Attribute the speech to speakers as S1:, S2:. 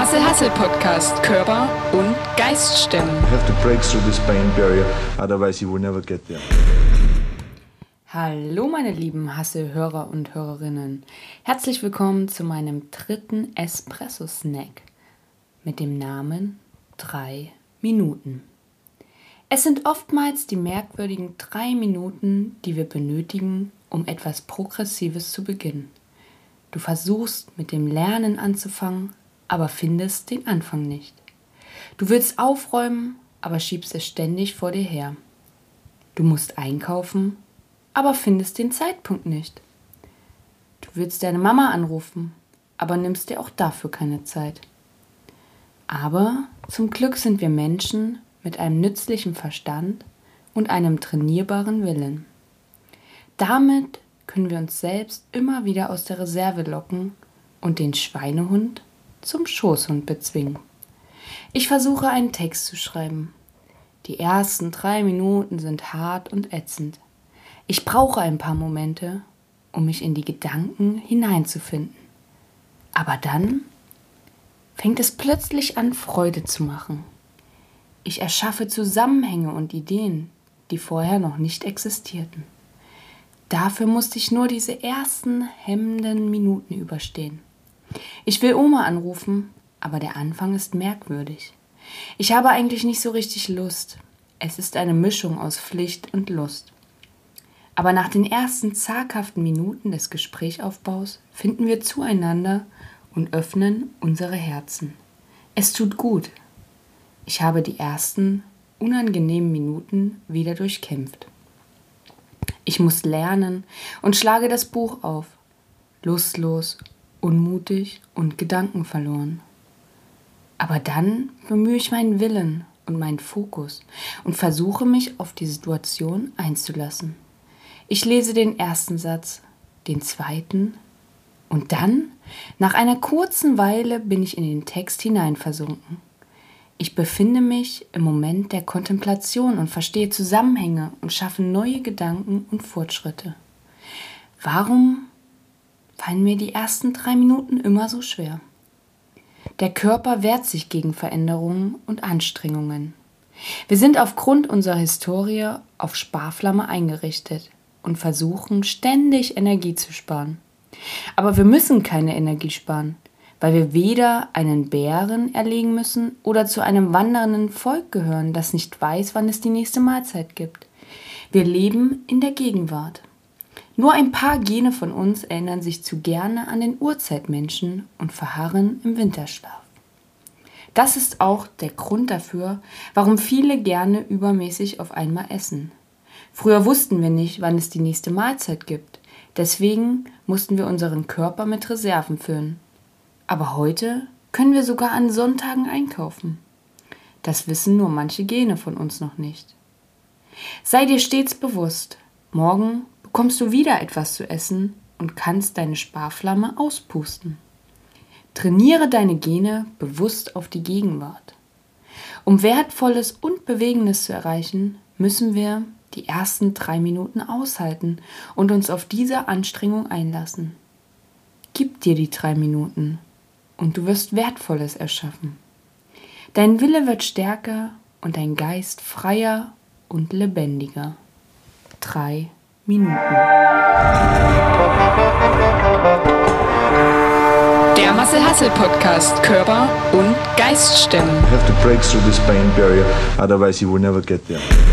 S1: Der Marcel Hassel Podcast Körper und Geist stemmen.
S2: You have to break through this pain barrier, otherwise you will never get there.
S1: Hallo meine lieben Hassel-Hörer und Hörerinnen. Herzlich willkommen zu meinem dritten Espresso-Snack mit dem Namen 3 Minuten. Es sind oftmals die merkwürdigen 3 Minuten, die wir benötigen, um etwas Progressives zu beginnen. Du versuchst mit dem Lernen anzufangen, aber findest den Anfang nicht. Du willst aufräumen, aber schiebst es ständig vor dir her. Du musst einkaufen, aber findest den Zeitpunkt nicht. Du willst deine Mama anrufen, aber nimmst dir auch dafür keine Zeit. Aber zum Glück sind wir Menschen mit einem nützlichen Verstand und einem trainierbaren Willen. Damit können wir uns selbst immer wieder aus der Reserve locken und den Schweinehund zum Schoßhund bezwingen. Ich versuche einen Text zu schreiben. Die ersten 3 Minuten sind hart und ätzend. Ich brauche ein paar Momente, um mich in die Gedanken hineinzufinden. Aber dann fängt es plötzlich an, Freude zu machen. Ich erschaffe Zusammenhänge und Ideen, die vorher noch nicht existierten. Dafür musste ich nur diese ersten hemmenden Minuten überstehen. Ich will Oma anrufen, aber der Anfang ist merkwürdig. Ich habe eigentlich nicht so richtig Lust. Es ist eine Mischung aus Pflicht und Lust. Aber nach den ersten zaghaften Minuten des Gesprächaufbaus finden wir zueinander und öffnen unsere Herzen. Es tut gut. Ich habe die ersten unangenehmen Minuten wieder durchkämpft. Ich muss lernen und schlage das Buch auf. Lustlos, unmutig und gedankenverloren. Aber dann bemühe ich meinen Willen und meinen Fokus und versuche mich auf die Situation einzulassen. Ich lese den ersten Satz, den zweiten und dann, nach einer kurzen Weile, bin ich in den Text hineinversunken. Ich befinde mich im Moment der Kontemplation und verstehe Zusammenhänge und schaffe neue Gedanken und Fortschritte. Warum fallen mir die ersten 3 Minuten immer so schwer? Der Körper wehrt sich gegen Veränderungen und Anstrengungen. Wir sind aufgrund unserer Historie auf Sparflamme eingerichtet und versuchen ständig Energie zu sparen. Aber wir müssen keine Energie sparen, weil wir weder einen Bären erlegen müssen oder zu einem wandernden Volk gehören, das nicht weiß, wann es die nächste Mahlzeit gibt. Wir leben in der Gegenwart. Nur ein paar Gene von uns erinnern sich zu gerne an den Urzeitmenschen und verharren im Winterschlaf. Das ist auch der Grund dafür, warum viele gerne übermäßig auf einmal essen. Früher wussten wir nicht, wann es die nächste Mahlzeit gibt. Deswegen mussten wir unseren Körper mit Reserven füllen. Aber heute können wir sogar an Sonntagen einkaufen. Das wissen nur manche Gene von uns noch nicht. Sei dir stets bewusst, morgen bekommst du wieder etwas zu essen und kannst deine Sparflamme auspusten. Trainiere deine Gene bewusst auf die Gegenwart. Um Wertvolles und Bewegendes zu erreichen, müssen wir die ersten 3 Minuten aushalten und uns auf diese Anstrengung einlassen. Gib dir die 3 Minuten und du wirst Wertvolles erschaffen. Dein Wille wird stärker und dein Geist freier und lebendiger. 3 Minuten.
S3: Der Marcel Hassel Podcast Körper und Geist stemmen.
S2: You have to break through this pain barrier, otherwise you will never get there.